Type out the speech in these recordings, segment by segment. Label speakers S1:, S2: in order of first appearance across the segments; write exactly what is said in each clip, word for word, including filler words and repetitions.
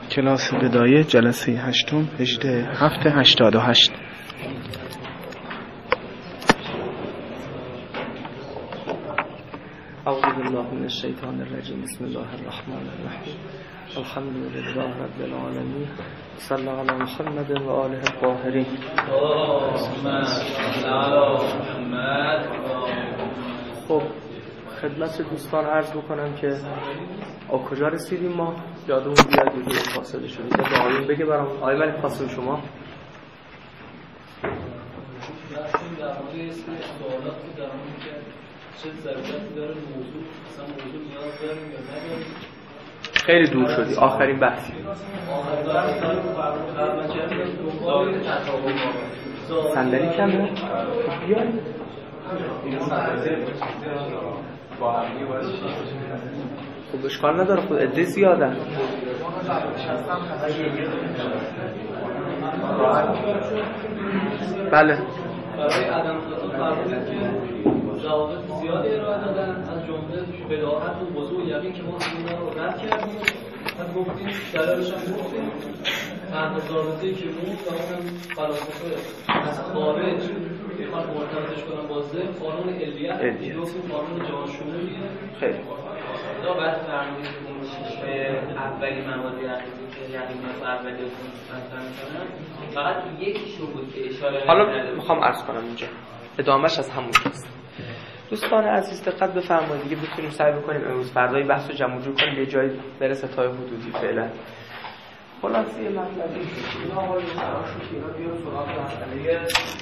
S1: کلاس بدایه جلسه هشتم هجده هفته هشتاد و هشت.
S2: اعوذ بالله من الشیطان الرجیم. بسم الله الرحمن الرحیم. الحمد لله رب العالمین. صلی علی محمد و آله الطاهرین. خب خدمت دوستان عرض بکنم که آ کجا رسیدیم ما؟ یادمون بیاد دیگه فاصله شدیم. به آقایون بگه برام. آقای ملک فاصله شما خیلی دور شدی. آخرین بحث صندلی کمه؟ بیای خب اشکال نداره. خود عده زیادن. بله
S3: برای عدم ضوابط زیادی ارائه دادن، از جمله بداهت و وضوح یقین که ما اینا رو رد کردیم و گفتیم دلایلش هم گفتیم. تنها ضابطه‌ای که بود و اونم فلاسفه از خارج میخوان مرتبطش کنن با ذهن قانون علیت که گفتیم قانون جهان شمولیه.
S2: خیلی
S4: دا بعد فرمودید اون شیشه اولی موادی یعنی مثلا اولی مثلا فقط تو یکیش رو بود که اشاره
S2: حالا میخوام عرض کنم اینجا ادامهش از همون است. دوستان عزیز دقت بفرمایید دیگه بتونیم سعی بکنیم امروز فردای بحث رو جمع جور کنیم یه جایی برسه تا حدودی فعلا. خلاصه مطلبی اینا حالا قرار شد اینا بیان سراغ مسئله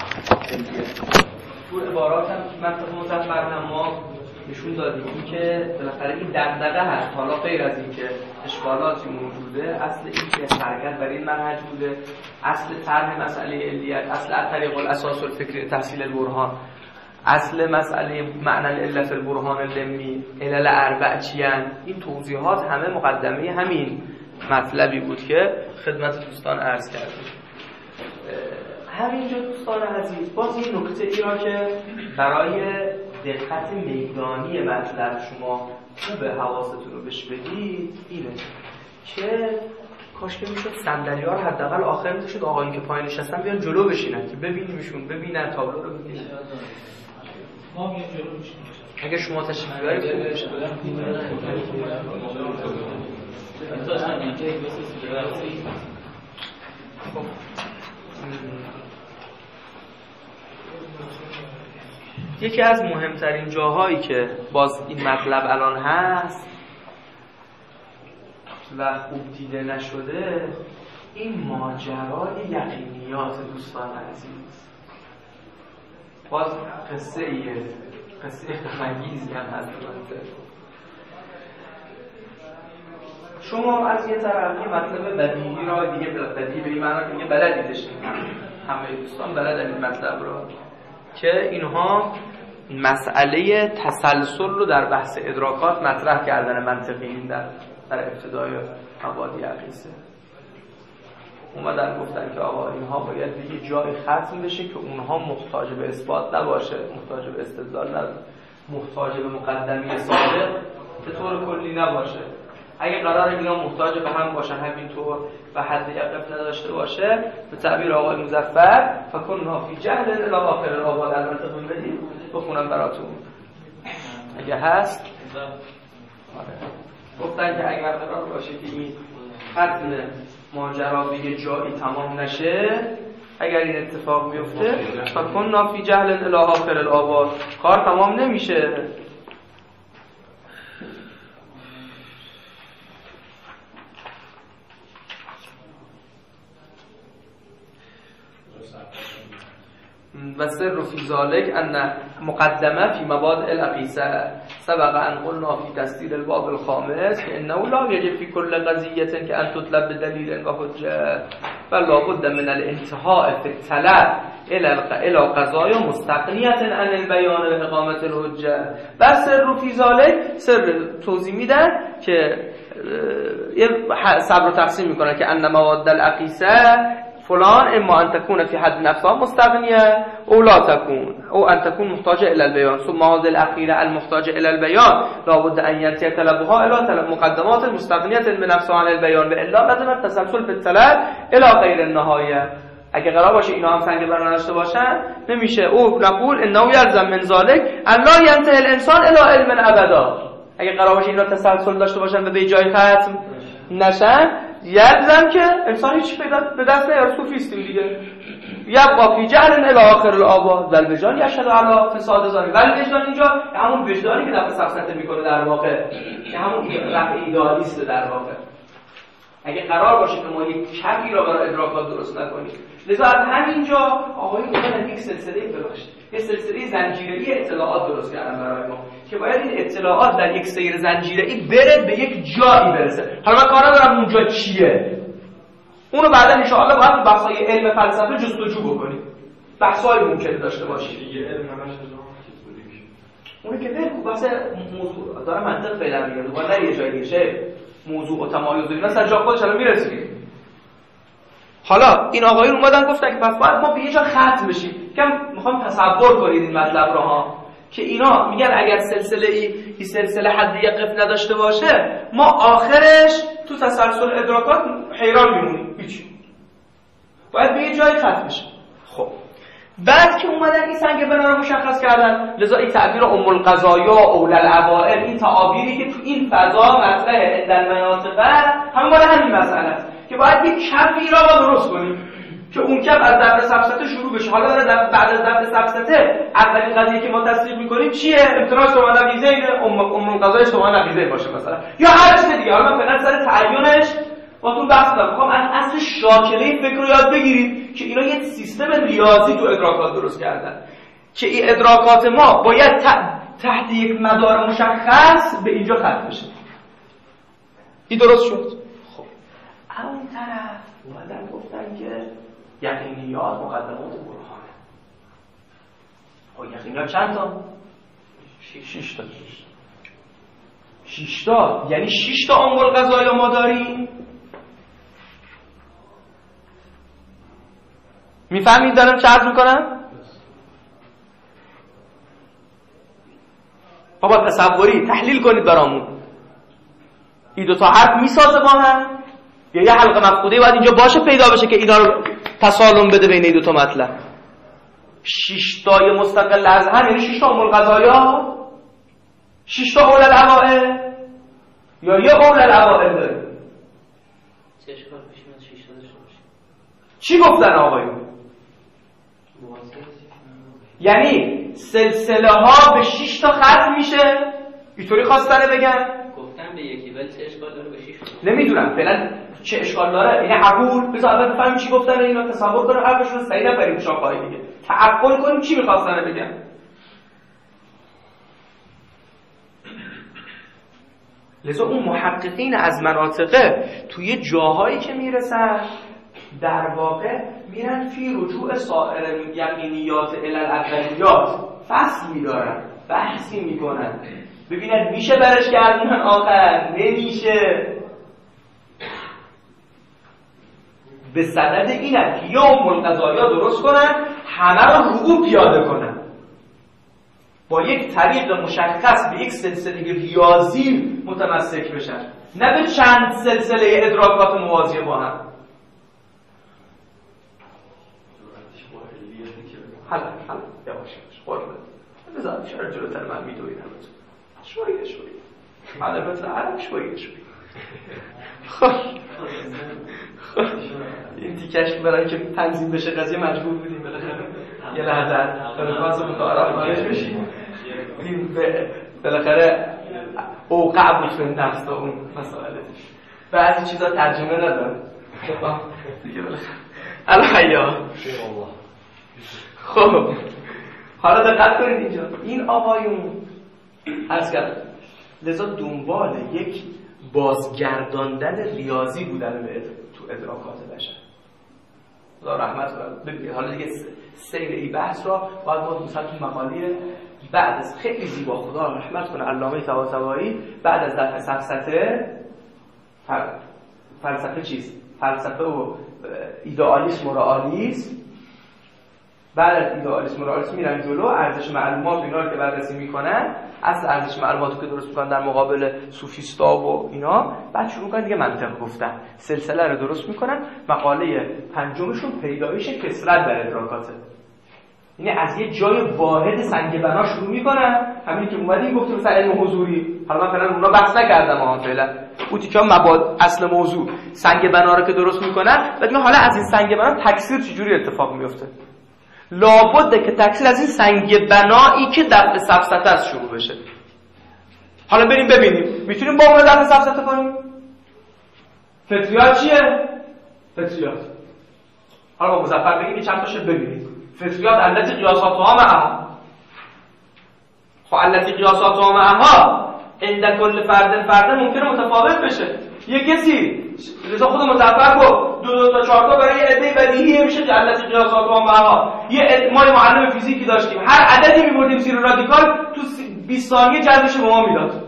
S2: تو عبارات هم منطق مظفر هم ما نشون دادیم که بالاخره این دغدغه هست. حالا غیر از این که اشکالاتی موجوده، اصل این که حرکت بر این منهج بوده، اصل طرح مسئله علیت، اصل طریق الاساس الفکری تحصیل البرهان، اصل مسئله معنی العلت البرهان اللمی، علل اربع چیان، این توضیحات همه مقدمه همین مطلبی بود که خدمت دوستان عرض کردیم. همینجا دوستان عزیز باز این نکته ای را که برای دقت میدانی مطلب شما خوب حواستون رو بهش بدید اینه که کاش که میشد صندلی‌ها رو حداقل آخر میشد آقایون که پایین نشستن بیان جلو بشینن که ببینیمشون، ببینن تابلو رو ببینن.
S3: ما میام جلو میشیم.
S2: اگه شما تشریف بیارید خوب میشه. یکی از مهمترین جاهایی که باز این مطلب الان هست و خوب دیده نشده این ماجرای یقینیات دوستان عزیز. باز قصه ایه قصه خمگیزی هم هست. شما از یه طرف یه مطلب بدیهی را دیگه بدیهی به این معنی که دیگه بلدیدش، همه دوستان بلدن این مطلب را که اینها مسئله تسلسل رو در بحث ادراکات مطرح کردن منطقیین در در ابتدای مبادی عقیسه. اومدن گفتن که آقا اینها باید به یه جای ختم بشه که اونها محتاج به اثبات نباشه، محتاج به استدلال نباشه، محتاج به مقدمه سابق به طور کلی نباشه. اگه قرار اینا محتاج به هم باشن همینطور و حد یقف نداشته باشه، به تعبیر آقای مظفر فکن فی جهل الی آخر الآباد. در منطقه بدید بخونم براتون اگه هست. گفتن که اگر قرار باشه که این ختم ماجرا به یه جایی تمام نشه، اگر این اتفاق بیفته فکن فی جهل الی آخر الآباد، کار تمام نمیشه. و سر فی ذالک ان مقدمه فی مبادئ العقیده سبق ان قلنا فی تسدید الباب الخامس انه لا یجب فی کل قضیه که ان تطلب بدلیل و حجه بل لابد من الانتهاء فی الطلب الى قضایا مستغنیه عن البیان و اقامت الحجه. و سر فی ذالک سر توضیح میدن که یه صبر تقسیم میکنن که ان مواد العقیده فلان اما ان تكون في حد نفسها مستغنیه او لا تكون او ان تكون محتاجه الى البيان ثم هذه الاخيره المحتاجه الى البيان لابد ان ينتهي طلبها الى طلب مقدمات المستغنيه بنفسها عن البيان والا لازم التسلسل في الطلب الى غیر النهایه. اگه قرار باشه اینا هم سنگ بر نداشته باشن نمیشه. او نقول انه یلزم من ذلك ان لا ينتهي الانسان الى علم ابدا. اگه قرار باشه اینا تسلسل داشته باشن و به جای ختم نشن یلزم که انسان هیچ به دست نیاره. صوفیستیم دیگه. یبقى فی جهل الی آخر الآباد و الوجدان یشهد علی فساد ظاهری. ولی وجدان اینجا همون وجدانی که دفع سفسطه میکنه در واقع، که همون رفع ایدئالیسته در واقع. اگه قرار باشه که ما یک کفی را برای ادراکات درست نکنیم، لذا از همینجا آقایون اومدن یک سلسله ببخشید یک سلسله زنجیره‌ای اطلاعات درست کردن برای ما که باید این اطلاعات در یک سیر زنجیره‌ای بره به یک جایی برسه. حالا من کارا دارم اونجا چیه؟ اونو بعدا ان شاء الله باید بحث‌های علم فلسفه جستجو بکنیم. بحث‌های ممکنه داشته باشیم. دیگه علم همش اون که نه بحث موضوع داره منطق فعلا میگه. دوباره یه جایی میشه موضوع و تمایز اینا سر جا خودش الان میرسیم. حالا این آقایون اومدن گفتن که پس باید ما به یه جا ختم بشیم. که میخوام تصور کنید این مطلب رو ها، که اینا میگن اگر سلسله ای این سلسله حد یقف نداشته باشه ما آخرش تو تسلسل ادراکات حیران میمونیم. هیچ باید به یه جای ختم بشیم. خب بعد که اومدن این سنگ بنا رو مشخص کردن، لذا این تعبیر ام القضایا اول العوائل، این تعابیری که تو این فضا مطرحه در مناطق همون مال همین مسئله است که باید یک کفی را با درست کنیم که اون کف از ضرب سفسطه شروع بشه. حالا داره بعد از ضرب سفسطه اولین قضیه که ما تصدیق می‌کنیم چیه؟ امتناع شما نقیضه اینه، ام ام القضایا شما نقیضه باشه مثلا، یا هر چیز دیگه. حالا من فعلا سر تعیینش باتون بحث دارم. میخوام از اصل شاکله فکر رو یاد بگیرید که اینا یک سیستم ریاضی تو ادراکات درست کردن که این ادراکات ما باید تحت یک مدار مشخص به اینجا ختم بشه. این درست شد. خب اون طرف اومدن گفتن که یقینیات مقدمات برهانه. خب یقینیات چند تا؟ شش تا. شش تا یعنی شش تا ام القضایا ما داریم. میفهمید دارم چه عرض میکنم؟ بابا تصوری تحلیل کنید برامون. این دو تا حرف میسازه با هم یا یه حلقه مفقوده باید اینجا باشه پیدا بشه که اینا رو تسالم بده بین این دو تا مطلب. شش تای مستقل از هم یعنی شش تا ام القضایا، شش تا اول العوائل، یا یه اول العوائل داریم.
S4: چه اشکال پیش میاد شش تا داشته باشه؟
S2: چی گفتن آقایون؟ یعنی سلسله ها به شش تا ختم میشه. اینطوری خواستن بگن؟
S4: گفتن به یکی، ولی چه اشکال داره به شش تا؟
S2: نمیدونم فعلا چه اشکال داره. یعنی عقول بذار اول بفهمیم چی گفتن اینا، تصور کنیم حرفشون صحیح نبریم شاخه‌های دیگه. تعقل کنیم چی می‌خواستن بگن. لذا اون محققین از مناطقه توی جاهایی که میرسن در واقع میرن فی رجوع سائر یقینیات الی الاولیات فصل میدارن، بحثی میکنن، ببینن میشه برش گردوندن آخر نمیشه. به صدد اینه که یا ام القضایا درست کنن همه رو رو پیاده کنن با یک طریق مشخص به یک سلسله ریاضی متمسک بشن، نه به چند سلسله ادراکات موازی با هم. حالا حالا یواش یواش قربونت بذار چرا جلوتر من میدوید همتون شویه شویه حالا مثل عرب شویه شویه. خب خب این تیکش برای که تنظیم بشه قضیه مجبور بودیم بالاخره یه لحظه فرقاس متعارف خارج بشیم. این بالاخره اوقع بود به نفس اون مسائله. بعضی چیزا ترجمه نداره دیگه بالاخره الحیا. خب حالا دقت کنید اینجا این آقایون عرض کردم لذا دنبال یک بازگرداندن ریاضی بودن به تو ادراکات بشر. خدا رحمت کنه. حالا دیگه سیر این بحث را باید ما مثلا تو مقاله بعد از خیلی زیبا خدا رحمت کنه علامه طباطبایی بعد از دفع سفسطه فلسفه چیست؟ فلسفه و ایدئالیسم و رئالیسم بعد از ایدئالیسم و رئالیسم میرن جلو، ارزش معلومات و اینا رو که بررسی میکنن، اصل ارزش معلومات که درست میکنن در مقابل سوفیستا و اینا، بعد شروع کنن دیگه منطق گفتن، سلسله رو درست میکنن. مقاله پنجمشون پیدایش کثرت در ادراکاته، یعنی از یه جای واحد سنگ بنا شروع میکنن، همین که اومدیم گفتیم مثلا علم حضوری، حالا من فعلا اونا بحث نکردم ها، فعلا اون تیکه مباد اصل موضوع سنگ بنا رو که درست میکنن، بعد حالا از این سنگ بنا تکثیر چجوری اتفاق میفته؟ لابد که تکثیر از این سنگ بنایی که دفع سفسطه است شروع بشه. حالا بریم ببینیم میتونیم با اون دفع سفسطه کنیم؟ فطریات چیه؟ فطریات. حالا با مظفر بگیم چند تاشو ببینید. فطریات التي قیاساتها معها. خب التي قیاساتها معها عند کل فرد فرد ممکنه متفاوت بشه. یه کسی رضا خود مظفر گفت دو دو تا چهار تا برای عده بدیهی میشه که التي قیاساتها معها. یه ما معلم فیزیکی داشتیم، هر عددی میبردیم زیر رادیکال تو بیست ثانیه جذبش به ما میداد.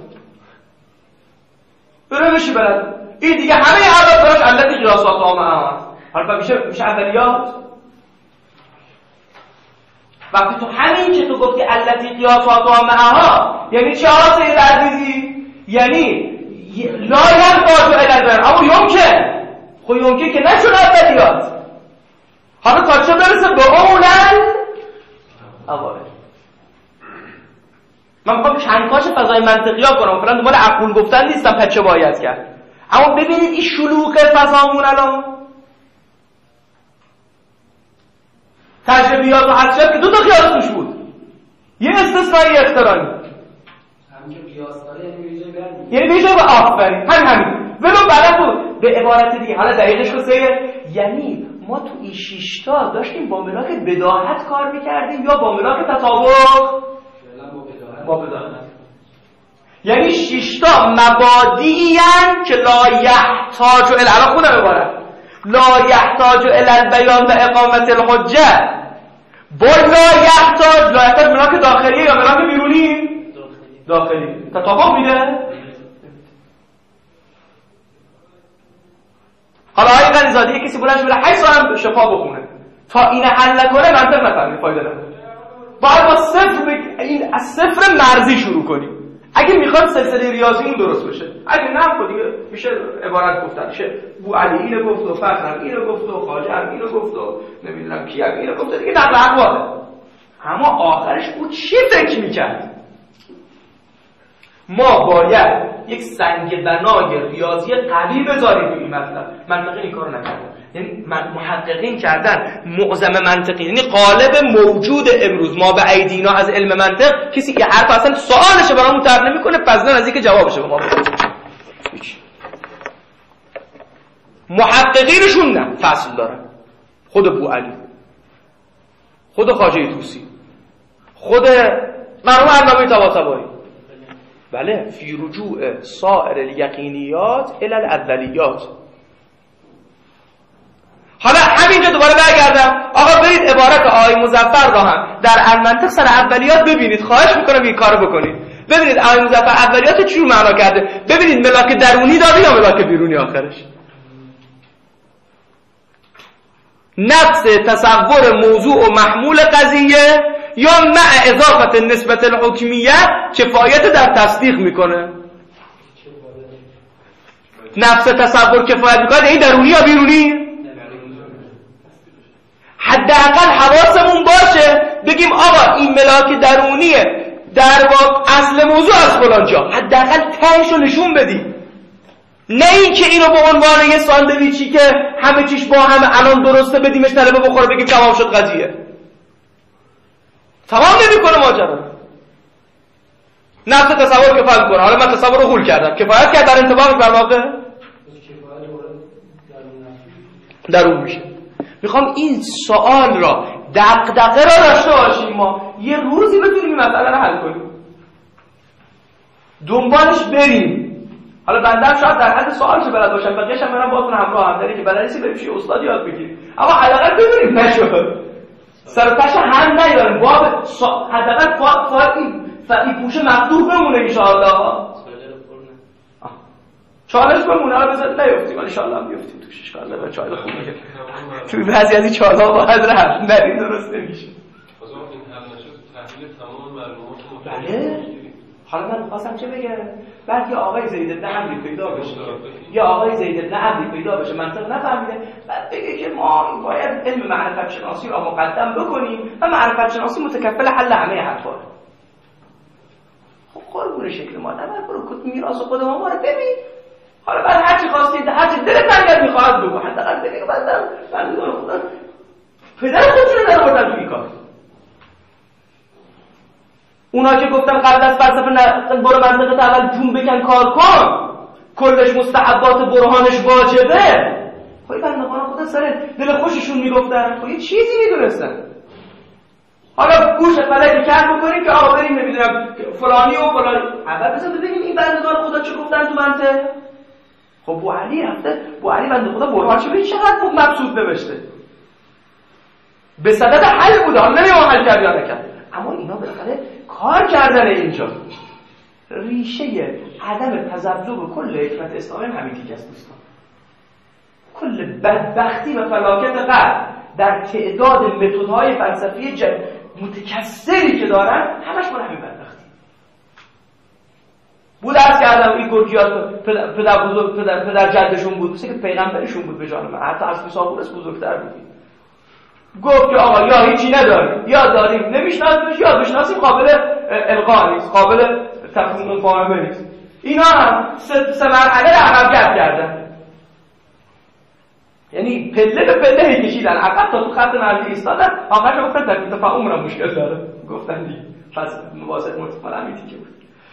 S2: برو بشی بلد. این دیگه همه عدد داشت التي قیاساتها معها. حالا میشه میشه اولیات. وقتی تو همین که تو گفتی التی قیاساتها معها یعنی چه ها سید عزیزی؟ یعنی لا ينفع الى اما یمکن. خب یمکن که نشون اولیات. حالا تا چه برسه به اولن اوائل. من میخوام کنکاش فضای منطقی ها کنم، فلان دنبال عقول گفتن نیستم پس چه باید کرد. اما ببینید این شلوغ فضامون الان تجربیات و حسیات که دو تا قیاس توش بود، یه استثنایی اخترانی،
S3: همین که قیاس داره یعنی ویژه برمی
S2: یعنی ویژه به آفرین همین همین ولو بلد بود. به عبارت دیگه حالا دقیقش کسیه، یعنی ما تو این شیشتا داشتیم با ملاک بداهت کار میکردیم یا با ملاک تطابق؟ با بداهت. یعنی شیشتا مبادی‌این که لا یحتاج الی، الان خودم عبارت لا یحتاج الی البیان و اقامت الحجه. با لا یحتاج، لا یحتاج ملاک داخلیه یا ملاک بیرونی؟ داخلی. تطابق میده؟ حالا آقای غنی‌زاده یک کسی بلند بره هشت سال شفا بخونه تا این حل نکنه منطق نفهمید، فایده نداره. باید با صفر بگ... این از صفر مرزی شروع کنیم اگه میخواد سلسله ریاضی اون درست بشه. اگه نه خب دیگه میشه عبارت گفتن، میشه بو علی اینو گفت و فخرم اینو گفت و خواجه اینو گفت و نمیدونم کی اینو گفت، دیگه نقل اقواله. اما آخرش او چی فکر میکرد؟ ما باید یک سنگ بنای ریاضی قوی بذاریم روی این مطلب. منطقی این کارو نکردن، یعنی محققین کردن معظم منطقی، یعنی قالب موجود امروز ما به ایدینا از علم منطق، کسی که حرف اصلا سوالش برامون طرح نمیکنه فضلا از اینکه جوابشه به ما بده. محققینشون نه فصل دارن، خود بو علی، خود خواجه طوسی، خود مرحوم علامه طباطبایی، بله، فی رجوع سائر الیقینیات الی الاولیات. حالا همینجا دوباره برگردم، آقا برید عبارت آقای مظفر را هم در المنطق سر اولیات ببینید، خواهش میکنم این کارو بکنید. ببینید آقای مظفر اولیات چی رو معنا کرده، ببینید ملاک درونی داره یا ملاک بیرونی آخرش. نفس تصور موضوع و محمول قضیه یا مع اضافت نسبت الحکمیه کفایت در تصدیق میکنه. نفس تصور کفایت میکنه این درونی یا بیرونی؟ حداقل حواسمون باشه بگیم آقا این ملاک درونیه در واقع اصل موضوع از فلان جا، حداقل تهش رو نشون بدیم. نه این که اینو به عنوان یه ساندویچی که همه چیش با هم الان درسته بدیمش طلبه بخوره بگیم تمام شد قضیه. تمام نمیکنه ماجرا. نفس تصور کفایت میکنه. حالا من تصور رو غول کردم، کفایت کرد در انطباق در واقع درون میشه. میخوام این سوال را دغدغه را داشته باشیم، ما یه روزی بتونیم این مسئله رو حل کنیم، دنبالش بریم. حالا بنده شاید در حد سوال چه بلد باشم، بقیه‌اش هم برام باهاتون همراه هم داری که بلد نیستی بریم چه استاد یاد بگیریم، اما حداقل ببینیم نشد سر پش هم نیاریم باب سا... حداقل فا... فا... فا... پوش مقدور بمونه ان شاء الله. چالش بمونه، حالا بذار نیافتیم ان شاء الله هم بیافتیم توش. اشکال نداره، چاله خوب میشه. تو بعضی از این چالا باید رفت، نه این درست نمیشه. بله. حالا من می‌خواستم چه بگم؟ بعد یه آقای زید بن عمرو پیدا بشه، یا آقای زید بن عمرو پیدا بشه منطق نفهمیده، بعد بگه که ما باید علم معرفت شناسی رو مقدم بکنیم و معرفت شناسی متکفل حل همه حرفا. خب قربون شکل ما نبر، برو کت میراث خود ما رو ببین. حالا بعد هر چی خواستید، هر چی دلت تنگ می‌خواد بگو، حداقل بگو بعدم بندگان خدا پدر خودشون رو درآوردن توی کار. اونا که گفتن قبل از فلسفه نه برو منطقه اول جون بکن کار کن، کلش مستحبات برهانش واجبه. خب بندگان خدا سر دل خوششون میگفتن، خب یه چیزی میدونستن. حالا گوش فلک کار بکنیم که آقا بریم نمیدونم فلانی و فلانی، اول بذار ببینیم این بندگان خدا چه گفتن تو منطق. خب بو علی رفته، بو علی بنده خدا برهان چه ببین چقدر خوب مبسوط نوشته، به صدد حل بوده، حالا نمیدونم حل کرد یا نکرد، اما اینا بالاخره کار کردن. اینجا ریشه عدم تذبذب کل حکمت اسلامی همین دیگه است دوستان. کل بدبختی و فلاکت غرب در تعداد متدهای فلسفی متکثری که دارن همش مال همین بدبختی بود. عرض کردم این گرگیات پدر, پدر بزرگ پدر, پدر جدشون بود، مثل که پیغمبرشون بود به جان من، حتی از فیثاغورس بزرگتر بودیم. گفت که آقا یا هیچی نداریم یا داریم نمیشناسیمش، یا بشناسیم قابل القا نیست، قابل تفهیم و فاهمه نیست. اینا هم سه مرحله رو عقب گرد کردن، یعنی پله به پله کشیدن عقب تا تو خط مرزی ایستادن، آخرش گفتن در تفاهم هم مشکل داره، گفتن دیگه پس مواصل متفاول امیتی که بود.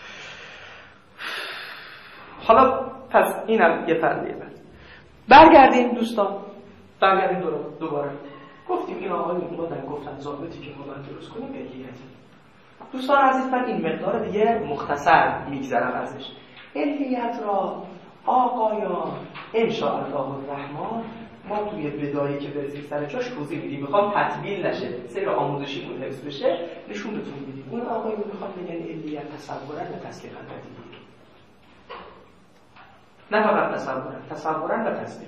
S2: حالا پس اینم یه فرضیه. بعد برگردیم دوستان، برگردیم دوباره گفتیم این آقای اومدن گفتن ضابطی که ما باید درست کنیم علیت. دوستان عزیز من این مقدار دیگه مختصر میگذرم ازش. علیت را آقایان ان شاء الله الرحمن ما توی بدایی که برسیم سر جاش توضیح میدیم، میخوام تطبیل نشه، سیر آموزشیمون حفظ بشه، نشونتون میدیم. اون آقایون میخوام بگن علیت تصورا و تصدیقا بدیهی، نه فقط تصورا، تصورا و تصدیقا.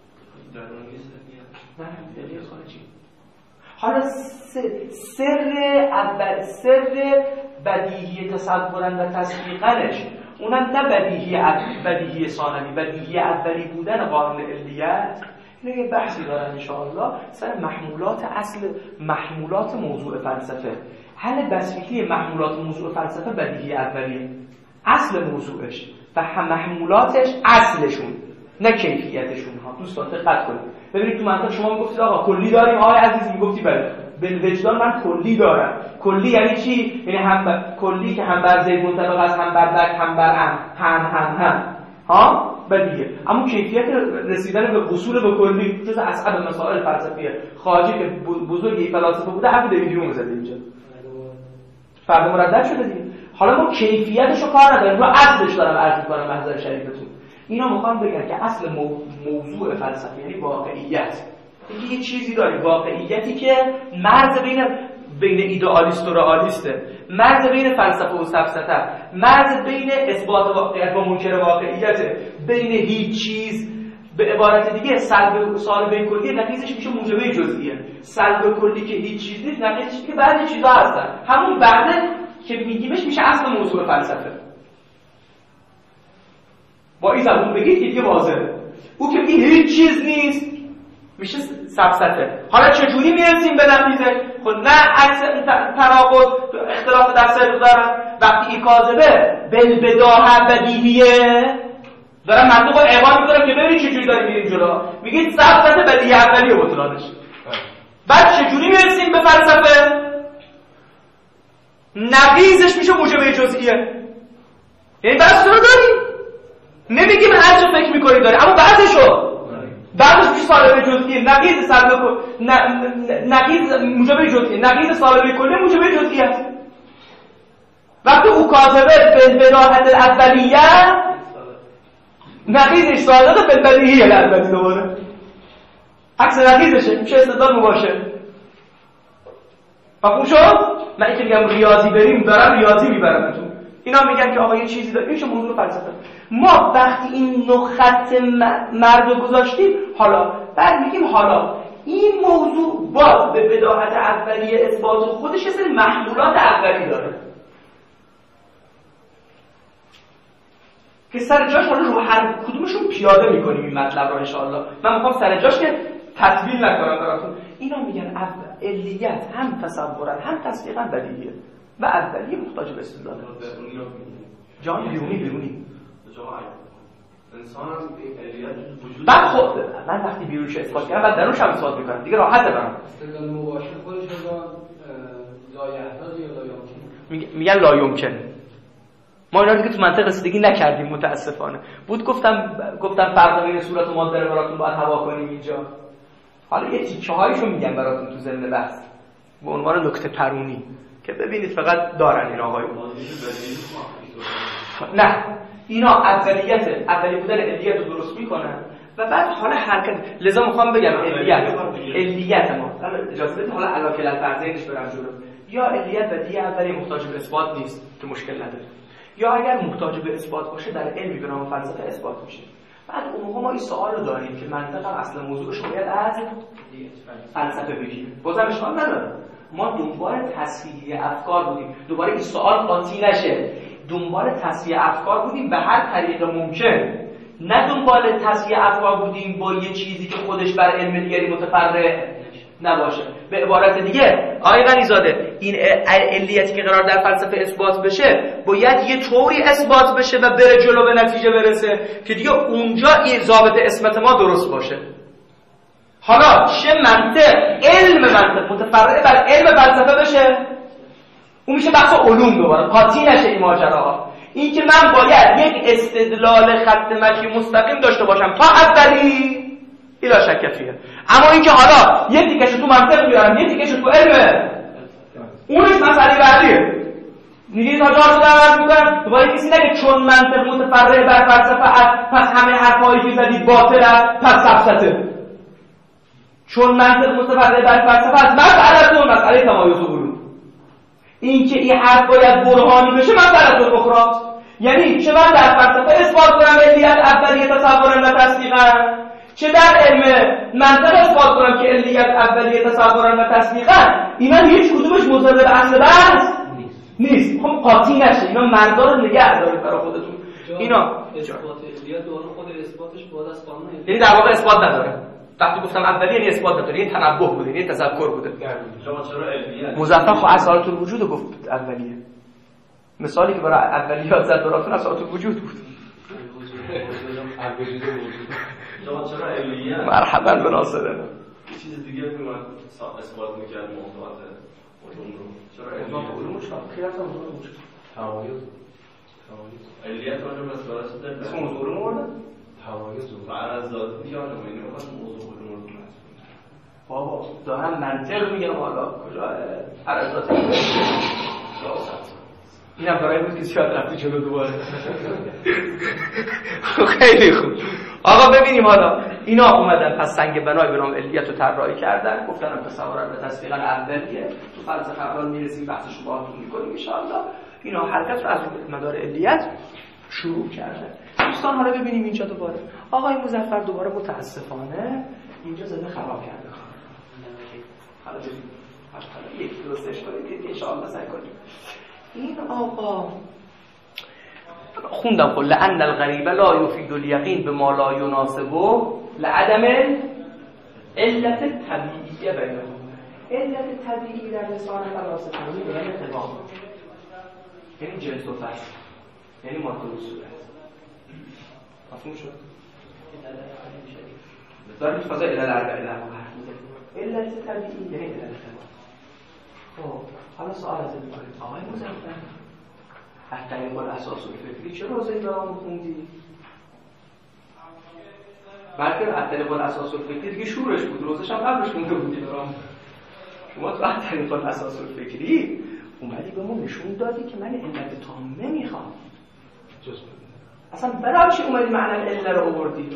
S2: نه دلیل خارجی. حالا سر اول سر بدیهی تصورا و تصدیقانش اونم نه بدیهی بدیهی ثانوی، بدیهی اولی بودن قانون علیت. اینه یه بحثی دارن ان شاء الله سر محمولات اصل محمولات موضوع فلسفه. حل بسیطی محمولات موضوع فلسفه بدیهی اولیه، اصل موضوعش و محمولاتش اصلشون نه کیفیتشون ها. دوستان دقت کنید ببینید تو منطق شما میگفتید آقا کلی داریم، آقای عزیز میگفتی بله بالوجدان من کلی دارم. کلی یعنی چی؟ یعنی هم ب... کلی که هم بر زید منطبق است، هم بر بک، هم بر هم هم هم هم ها بدیه. اما کیفیت رسیدن به وصول به کلی جز اصعب مسائل فلسفیه. خواجه که بزرگی فلسفه بوده حرف دیویدیوم زده اینجا، فرد مردد شده دیگه. حالا ما کیفیتشو کار نداریم، رو اصلش دارم عرض می‌کنم محضر شریفتون. اینا میخوان بگن که اصل مو... موضوع فلسفه یعنی واقعیت. اینکه یه چیزی داریم واقعیتی که مرز بین بین ایدئالیست و رئالیسته، مرز بین فلسفه و سفسطه، مرز بین اثبات واقعیت و منکر واقعیت، بین هیچ چیز. به عبارت دیگه سلب سالبه کلی نقیضش میشه موجبه جزئیه. سلب کلی که هیچ چیز نیست، نقیضش که بعضی چیزا هستن. همون بعد که میگیمش میشه اصل موضوع فلسفه. با این زبون بگید که دیگه واضحه. او که میگه هیچ چیز نیست میشه سفسطه. حالا چجوری میرسیم به نتیجه؟ خب نه عکس تناقض اختلاف در صدق دارن. وقتی این کاذبه بالبداهه بدیهیه دارن منطق رو اعمال میکنن که ببینید چجوری داریم میریم جلو. میگید سفسطه بدیهی اولیه بطلانش. بعد چجوری میرسیم به فلسفه؟ نقیضش میشه موجبه جزئیه. یعنی بحث رو داریم، نمیگیم هر چه فکر میکنی داری، اما بعضشو بعضش میشه سالبه جزئیه. نقیض سالبه نقیض موجبه جزئیه، نقیض سالبه کلی موجبه جزئیه است. وقتی او کاذبه بالبداهه الاولیه نقیضش صادقه بالبدیهیه الاولیه، دوباره عکس نقیضشه میشه استدلال مباشر. مفهوم شد؟ من اینکه میگم ریاضی بریم دارم ریاضی میبرمتون، اینا میگن که آقا یه چیزی داره میشه موضوع فلسفه. ما وقتی این نو خط مرد گذاشتیم حالا بعد میگیم حالا این موضوع باز به بداهت اولیه اثبات خودش یه سری محمولات اولی داره. که سر جاش حالا رو هر کدومشون پیاده میکنیم این مطلب رو ان شاء الله. من میخوام سر جاش که تطبیل نکنم براتون. اینا میگن علیت هم تصورا هم تصدیقا بدیهیه و اولیه محتاج به استدلال. جان بیرونی بیرونی
S5: انسان هم علیت وجود.
S2: بعد خود من وقتی بیرونش اثبات کردم بعد درونش هم اثبات میکنم دیگه راحت برام.
S3: استدلال مباشر خودش رو لا یحتاج یا لا یمکن
S2: میگن لا یمکن. ما اینا رو که تو منطق رسیدگی نکردیم متاسفانه. بود گفتم گفتم فرق بین صورت و ماده رو براتون باید هوا کنیم اینجا. حالا یه تیکه هایشو میگم براتون تو ضمن بحث به عنوان نکته پرونی که ببینید فقط دارن این آقایون. نه اینا اولیت اولی بودن علیت رو درست میکنن و بعد حالا حرکت. لذا میخوام بگم علیت علیت ما حالا اجازه بدید حالا علاکل الفرضینش برم جلو. یا علیت بدیهی اولی محتاج به اثبات نیست که مشکل نداره، یا اگر محتاج به اثبات باشه در علمی به نام فلسفه اثبات میشه. بعد اون موقع ما این سوال رو داریم که منطق هم اصل موضوعش باید از فلسفه بگیریم. بازم اشکال نداره. ما دنبال تصحیح افکار بودیم. دوباره این سوال قاطی نشه. دنبال تصحیح افکار بودیم به هر طریق ممکن. نه دنبال تصحیح افکار بودیم با یه چیزی که خودش بر علم دیگری متفرع نباشه. به عبارت دیگه آقای غنیزاده این علیتی که قرار در فلسفه اثبات بشه باید یه طوری اثبات بشه و بره جلو به نتیجه برسه که دیگه اونجا این ضابط اسمت ما درست باشه. حالا چه منطق علم منطق متفرع بر علم فلسفه بشه اون میشه بحث علوم دوباره قاطی نشه این ماجراها. این که من باید یک استدلال خط مشی مستقیم داشته باشم تا اولی ایلا شک فیه. اما اینکه حالا یه تیکش تو منطق بیارم یه تیکش تو علمه اونش مسئله بعدیه. میگه تا جا رو دعوت میکنم دوباره کسی نگه چون منطق متفرع بر فلسفه پس همه حرفایی که زدی باطل است پس سفسته. چون منطق متفرع بر فلسفه است مسئله مسئله تمایز علوم. این که این حرف باید برهانی بشه مسئله اخراست. یعنی چه من در فلسفه اثبات کنم علیت اولیه تصورا و تصدیقا، چه در علم منطق اثبات کنم که علیت اولیه تصورا و تصدیقا، اینا هیچ کدومش مضر به اصل بحث نیست. خب قاطی نشه. اینا مردا رو نگه دارید برای خودتون. اینا
S3: اثبات علیت دوره خود اثباتش باید از قانون
S2: یعنی در واقع اثبات نداره. وقتی گفتم اولیه یعنی اثبات نداره، یه تنبه بوده، یه تذکر بوده.
S5: شما چرا علیت
S2: مظفر خب اصالت الوجود گفت اولیه. مثالی که برای اولیات زد براتون اصالت الوجود بود.
S5: شما چرا علیت
S2: مرحبا به ناصرنا.
S5: یه چیز دیگه که من اثبات می‌کرد موضوعات علوم رو چرا علیت
S2: علومش خیلی اصلا موضوع چیه؟
S5: تمایز تمایز علیت راجع به اثبات در
S2: اسم موضوع رو مورد
S5: تمایز و عرض ذات دیگه آدم اینو واسه موضوع علوم رو
S2: بابا دارم منطق میگم حالا کجا عرضات اینم برای بود که شاید رفتی جلو دوباره. خیلی خوب آقا ببینیم حالا اینا اومدن پس سنگ بنای به نام علیت رو طراحی کردن گفتن هم تصورا به تصدیقا اولیه تو فلسفه اول میرسیم بحثشو باهاتون میکنیم ان شاء الله. اینا حرکت رو از مدار علیت شروع کردن. دوستان حالا ببینیم اینجا دوباره آقای مظفر دوباره متاسفانه اینجا زده خراب کرده. حالا ببینیم حالا یک درستش کنید که ان شاء الله سعی کنیم. این آقا خوندم خب لأن الغریب لا یفید الیقین بما لا یناسبه لعدم علت طبیعیه بینهم. علت طبیعی در لسان فلاسفه یعنی اتفاق، یعنی جنس و فصل، یعنی ماده و صورت. مفهوم شد؟ دارید فضا علل اربعه در واقع حرف میزنید. علت طبیعی یعنی علت اتفاق. خب حالا سوال از این میکنید آقای مظفر از طریق الاساس الفکری چه روزه‌ای برام خوندی؟ بلکه از طریق الاساس الفکری دیگه شورش بود، روزش هم قبلش خونده بودی برام. شما تو از طریق الاساس الفکری اومدی به ما نشون دادی که من علت تامه میخوام. اصلا برای چی اومدی معنی علت رو آوردی؟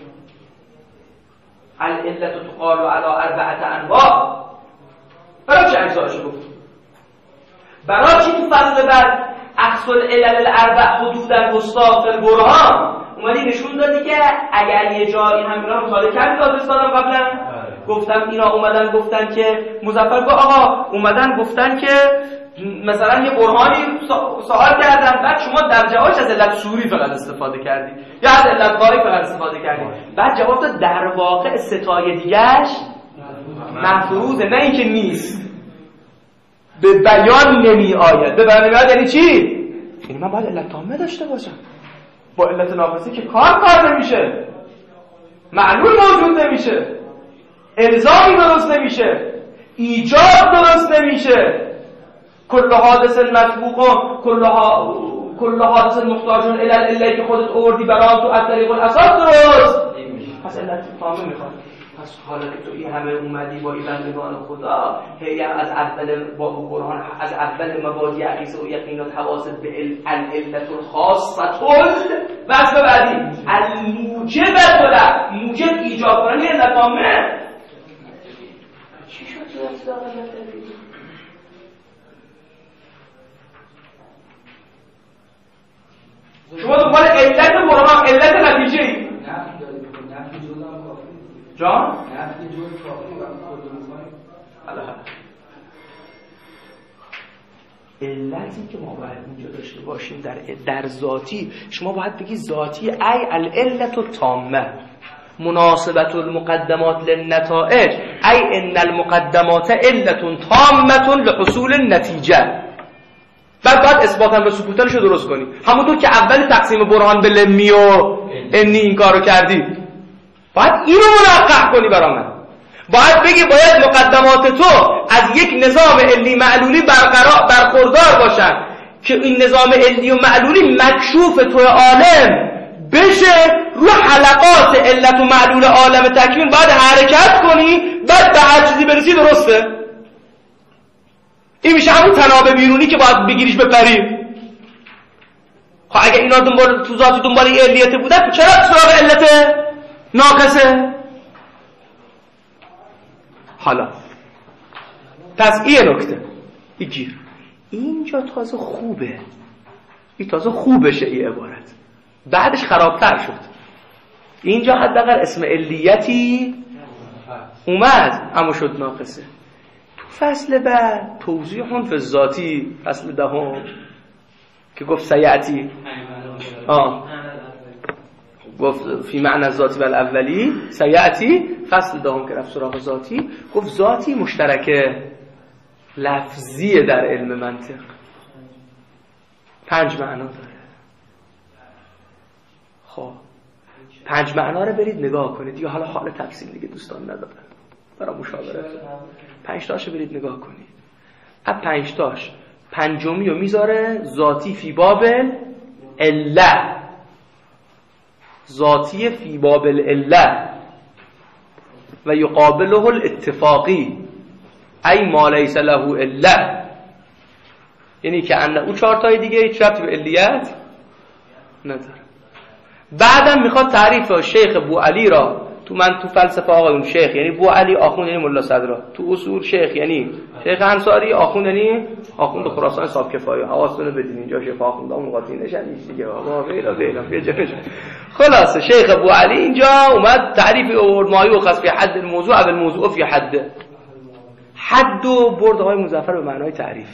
S2: العلت تقال علی اربعه انواع. برای چه اجزاشو گفت؟ برای چی تو فصل بعد اقصى العلل الاربع حدودا گستاخ البرهان اومدی نشون دادی که اگر یه جایی هم اینا مطالعه کردی دادستانم قبلا گفتم اینا اومدن گفتن که مظفر گفت آقا اومدن گفتن که مثلا یه برهانی سوال کردن، بعد شما در جوابش از علت صوری فقط استفاده کردی یا از علت غایی فقط استفاده کردی، بعد جواب داد در واقع ستای دیگه‌اش مفروضه، نه اینکه نیست، به بیان نمی آید. به بیان نمی آید یعنی چی؟ یعنی من باید علت تامه داشته باشم، با علت ناقصه که کار کار نمیشه، معلول موجود نمیشه، الزامی درست نمیشه، ایجاد درست نمیشه. کل حادث مطبوق کل ها کل حادث محتاج الی الا که خودت آوردی برام تو از طریق الاساس درست نمیشه. پس علت تامه میخواد. پس حالا که تو این همه اومدی با این بندگان خدا هی از اول با قرآن از اول مبادی عقیده و یقینات حواست به العلت الخاصه بس بعدی الموجب طلب موجب ایجاب کننده علت تامه. چی شد تو اصلا شما دنبال علت قرآن علت نتیجه ای جان؟ نفتی جور کافی و خود میخوایم علتی که ما باید اینجا داشته باشیم در در ذاتی، شما باید بگی ذاتی ای العلت التامه مناسبت المقدمات للنتائج ای ان المقدمات علت تامه لحصول النتیجه. بعد باید اثباتاً و ثبوتاً رو درست کنی، همونطور که اول تقسیم برهان به لمی و انی این کارو کردی، باید اینو محقق کنی برای من. باید بگی باید مقدمات تو از یک نظام علی معلولی برقرار برخوردار باشن که این نظام علی و معلولی مکشوف تو عالم بشه، رو حلقات علت و معلول عالم تکوین باید حرکت کنی، بعد به هر چیزی برسی درسته. این میشه همون تناب بیرونی که باید بگیریش بپری. خب اگه اینا دنبال تو ذاتی دنبال علیت بودن چرا سراغ علت ناقصه؟ حالا پس این نکته این گیر اینجا تازه خوبه، این تازه خوبشه این عبارت، بعدش خرابتر شد. اینجا حداقل اسم علیتی اومد اما شد ناقصه. تو فصل بعد توضیحون فی ذاتی فصل دهم که گفت سیعتی آه گفت فی معنی ذاتی و الاولی سیعتی، فصل دهم که رفت سراغ ذاتی گفت ذاتی مشترکه لفظیه در علم منطق، پنج معنا داره. خب پنج معنا رو برید نگاه کنید یا حالا حال تفصیل دیگه دوستان ندارن برای مشاورت، پنج تاشو برید نگاه کنید. اب پنج تاش پنجمی رو میذاره ذاتی فی بابل الا، ذاتی فی بابل الا و یقابله الاتفاقی ای ما لیس له الا، یعنی که ان او چهار تای دیگه هیچ ربطی به علیت نداره. بعدم میخواد تعریف شیخ بوعلی را تو من تو فلسفه آقایون شیخ یعنی بوعلی، آخوند یعنی ملا صدرا، تو اصول شیخ یعنی شیخ انصاری، آخوند یعنی آخوند خراسان صاحب کفایه. حواستون بدین اینجا شیخ آخوندا مقاطعین نشن دیگه بابا ویلا ویلا ویلا. خلاصه شیخ بوعلی اینجا اومد تعریف اور مایو خاص فی حد الموضوع و الموضوع فی حد حد و برد های مظفر به معنای تعریف.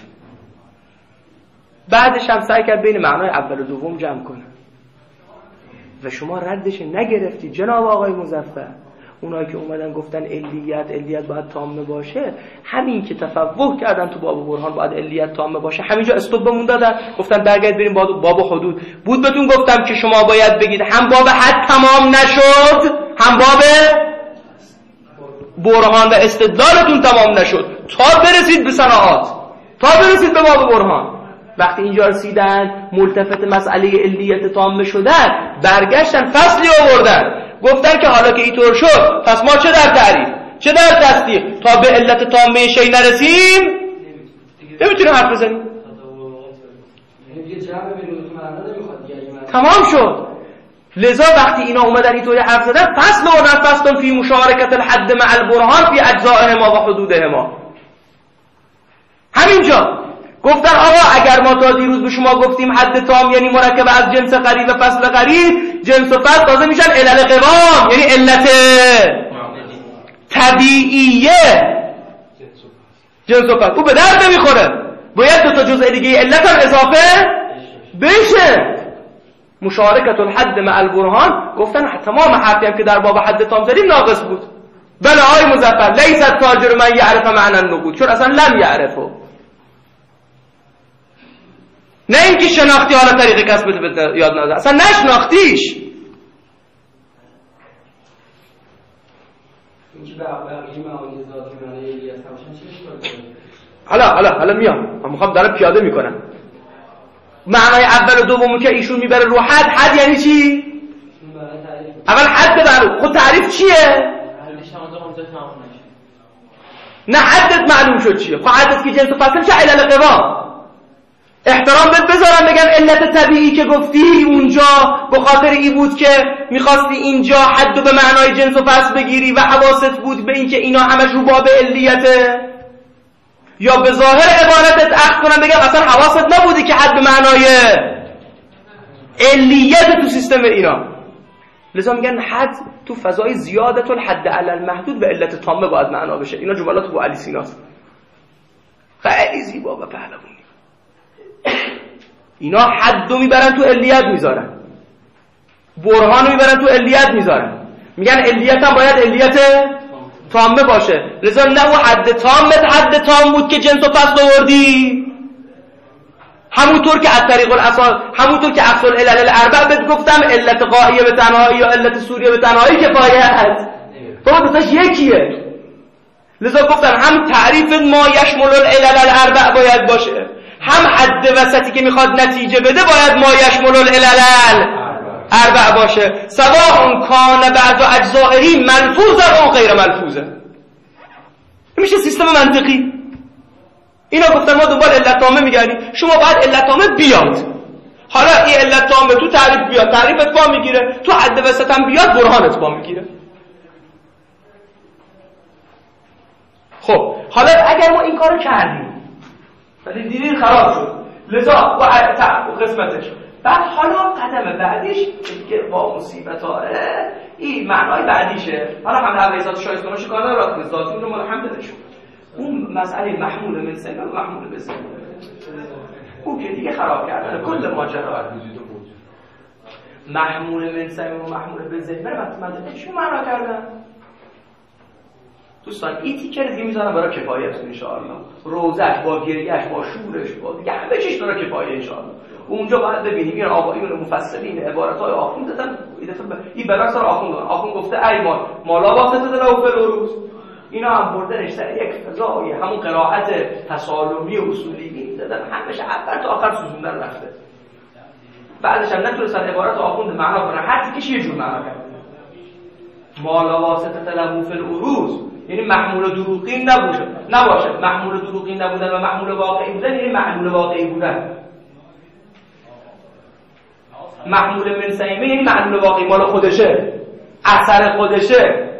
S2: بعدش هم سعی کرد بین معنای اول و دوم جمع کنه و شما ردش نگرفتی جناب آقای مظفر. اونایی که اومدن گفتن علیت علیت باید تامه باشه، همین که تفوه کردن تو باب برهان باید علیت تامه باشه، همینجا استوبمون دادن گفتن برگرد بریم باب حدود. بود بهتون گفتم که شما باید بگید هم باب حد تمام نشد هم باب برهان و استدلالتون تمام نشد تا برسید به صناعات، تا برسید به باب برهان. وقتی اینجا رسیدن ملتفت مسئله علیت تامه شدن، برگشتن فصلی آوردن گفتن که حالا که اینطور شد پس ما چه در تعریف چه در تصدیق تا به علت تامه شی نرسیم نمیتونیم حرف بزنیم. تمام شد. لذا وقتی اینا اومدن اینطوری حرف زدن فصل آوردن، فصل فی مشارکت الحد مع البرهان فی اجزائهما و حدودهما. همینجا گفتن آقا اگر ما تا دیروز به شما گفتیم حد تام یعنی مرکب از جنس قریب و فصل قریب، جنس و فصل تازه میشن علل قوام یعنی علت طبیعیه جنس و فصل. او به درد نمیخوره. باید دو تا جزء دیگه علت هم اضافه بشه. مشارکت الحد مع البرهان گفتن تمام حرفی هم که در باب حد تام زدیم ناقص بود. بله آقای مظفر لیس التاجر من یعرف معنی النقود، چون اصلا لم یعرفه، نه اینکه شناختی حالا طریق کسب یاد نداره، اصلا نشناختیش.
S3: اینکه به بقیه معانی ذاتی معنی الیاس همشون چی اشکال داره؟
S2: حالا حالا حالا میام، من میخوام دارم پیاده میکنم. معنای اول و دومو که ایشون میبره رو حد، حد یعنی چی؟ اول حد معلوم. خود تعریف چیه؟ نه حدت معلوم شد چیه؟ خب حدت که جنس و فصل چه علل قوا؟ احترام بهت بذارم بگم علت طبیعی که گفتی اونجا به خاطر ای بود که میخواستی اینجا حد به معنای جنس و فصل بگیری و حواست بود به این که اینا همش رو باب علیته، یا به ظاهر عبارتت اخذ کنم بگم اصلا حواست نبودی که حد به معنای علیت تو سیستم اینا. لذا میگن حد تو فضای زیادت الحد علی المحدود به علت تامه باید معنا بشه. اینا جملات ابو علی سیناست، خیلی زیبا و پهلوانی. اینا حدو میبرن تو علیت میذارن، برهانو میبرن تو علیت میذارن، میگن علیت هم باید علیت تامه باشه. لذا نه و حد تامت حد تام بود که جنس و فصل آوردی، همونطور که از طریق الاساس، همونطور که اصل العلل الاربع بهت گفتم علت قائیه به تنهایی یا علت سوریه به تنهایی کفایت، بابا دوتاش یکیه. لذا گفتم هم تعریف ما یشمل العلل الاربع باید باشه، هم حد وسطی که میخواد نتیجه بده باید ما یشمل العلل اربع باشه. سواء کان بعض اجزائه ملفوظا او غیر ملفوظا. میشه سیستم منطقی. اینا گفتن ما دوباره علت تامه میگردیم، شما باید علت تامه بیاد. حالا این علت تامه تو تعریف بیاد، تعریفت پا میگیره، تو حد وسط هم بیاد، برهانت پا میگیره. خب حالا اگر ما این کارو کردیم ولی دیدین خراب شد، لذا و قسمتش بعد حالا قدم بعدیش که با مصیبت آره این معنای بعدیشه. حالا هم حویزات شایستانه شکانه را که ذاتی رو ملحم داده شد، اون مسئله محمول من سنه و محمول به سنه اون که دیگه خراب کردن کل ماجرا. محمول من سنه و محمول به ذهن من منطقه چی معنا کردن؟ دوستان این تیکر دیگه میذارم برای کفایتون انشاءالله. روزش با گریهش با شورش با دیگه همه چیش برای کفایه انشاءالله. اونجا باید ببینیم این آقایون مفسرین عبارت‌های آخوند دادن این بلاس رو آخوند دادن. آخوند گفته ای مال مالا واسطه دلو فلوروز، اینا هم بردنش در یک فضای همون قرائت تسالمی و اصولی دادن، همش اول تا آخر سوزوندن رفته. بعدش هم نتونستن عبارت آخوند معنا کنن، هر تیکش یه جور معنا کرد. مالا واسطه دلو فلوروز یعنی محمول دروغین نباشه، نباشه محمول دروغین نبودن و محمول واقعی بودن یعنی محمول واقعی بودن. محمول من سیمه یعنی محمول واقعی مال خودشه، اثر خودشه.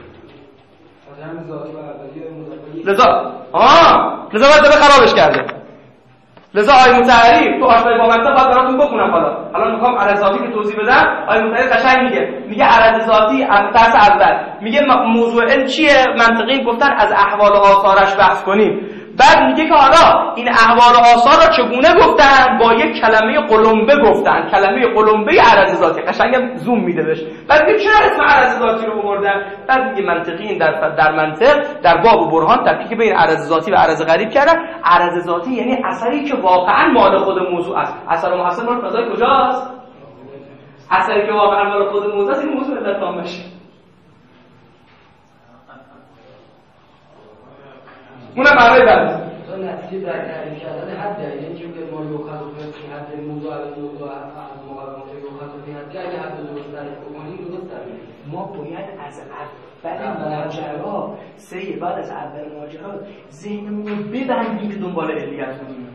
S2: لذا آه لذا باید داره خرابش کرده. لذا آی متعریف تو آشنایی با منطق باید براتون بخونم. حالا حالا میخوام عرض ذاتی که توضیح بدم. آی متعریف قشنگ میگه میگه عرض ذاتی درس اول میگه موضوع علم چیه؟ منطقی گفتن از احوال و آثارش بحث کنیم. بعد میگه که حالا این احوال و آثار را چگونه گفتن؟ با یک کلمه قلمبه گفتن، کلمه قلمبه عرض ذاتی. قشنگم زوم میده بهش. بعد میگه چرا اسم عرض ذاتی رو آوردن؟ بعد میگه منطقی در در منطق در باب و برهان تفکیک بین عرض ذاتی و عرض غریب کردن. عرض ذاتی یعنی اثری که واقعا مال خود موضوع است. اثر محسن مال فضای کجاست؟ اثری که واقعا مال خود موضوع است، این موضوع علت تام بشه. اونم معنی بعد
S3: تو نتیجه در تعریف کردن حد یعنی اینکه ما یوخذ فی حد موضوع علی موضوع از مقدمات یوخذ فی حد اگه حد درست تعریف کنیم درست تعریف.
S2: ما باید از اول ماجرا سه بعد از اول ماجرا ذهنمون رو ببندیم که دنبال علیت کنیم،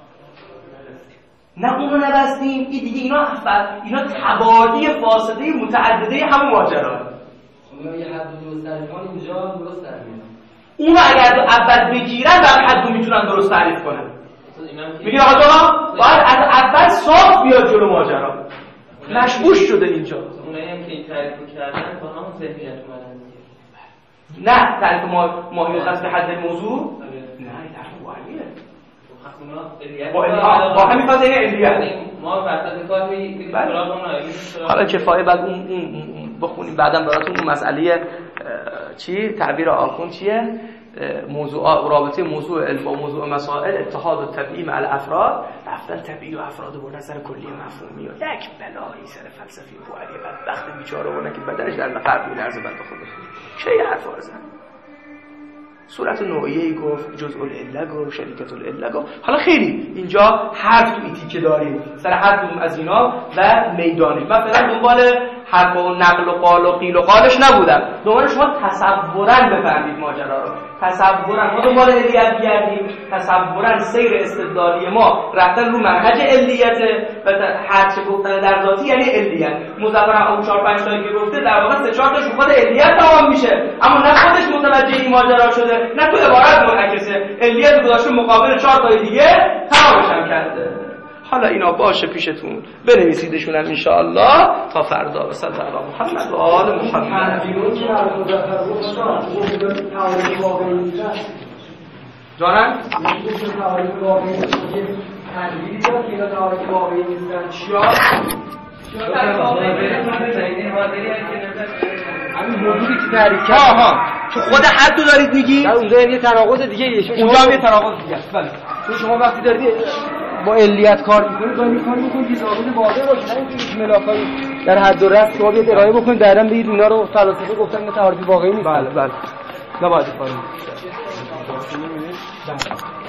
S2: نه اونو نبستیم. این دیگه اینا اینا تبادی فاصله متعدده همون ماجرا.
S3: اونا یه حد درست تعریف کنن اینجا درست تعریف.
S2: اون اگر اول بگیرن بعد حدو میتونن درست تعریف کنن. میگه آقا جان باید از اول صاف بیاد جلو ماجرا، مشبوش شده اینجا.
S4: اونایی هم که این تعریف کردن با همون ذهنیت اومدن.
S2: نه تعریف ما ما یوخذ به حد موضوع نه این تعریف واقعیه. با با همین فاز علیت
S4: ما وسط کار میریم سراغ اون آیه.
S2: حالا کفایه بعد اون اون بخونیم بعدم براتون اون مسئله چی تعبیر آخون چیه، موضوع رابطه موضوع علم با موضوع مسائل، اتحاد و طبیعی مع الافراد، رفتن طبیعی و افراد و بردن سر کلی مفهومی و یک بلایی سر فلسفی بوعلی بدبخت بیچاره بردن که بدنش در قبر میلرزه بنده خدا. چه حرفا رو زد؟ صورت نوعیه‌ای گفت، جزء العله گفت، شریکت العله گفت. حالا خیلی اینجا حرف تو ایتی که داریم سر هر کدوم از اینا و میدانی. من فعلا دنبال حرف و نقل و قال و قیل و قالش نبودم، دنبال شما تصورن بفهمید ماجرا رو. تصورن ما دنبال علیت بیاردیم، تصورن سیر استدلالی ما رفتن رو منهج علیته و هر چه گفتن در ذاتی یعنی علیت. مظفر اون چهار پنج تایی که گفته در واقع سه چهار تاشون خود علیت تمام میشه، اما نه خودش متوجه این ماجرا شده نه تو عبارت منعکسه، علیت رو گذاشته مقابل چهار تای دیگه تمامش هم کرده. حالا اینا باشه پیشتون بنویسیدشون هم انشاءالله تا فردا. و صلی الله محمد و آل محمد. جانم
S6: همین موضوعی که تعریف کرد
S2: آها تو خود حد رو دارید میگی؟
S6: در اونجا یه تناقض دیگه ایه.
S2: اونجا هم یه تناقض دیگه است. بله
S6: تو شما وقتی دارید با علیت کار میکنید دارید کار میکنید که ضابط واضح باشه، نه اینکه ملاکای در حد و رست شما بیاد ارائه بکنید بعداً بگید اینا رو فلاسفه گفتن که تعارضی واقعی نیست.
S2: بله بله نباید کار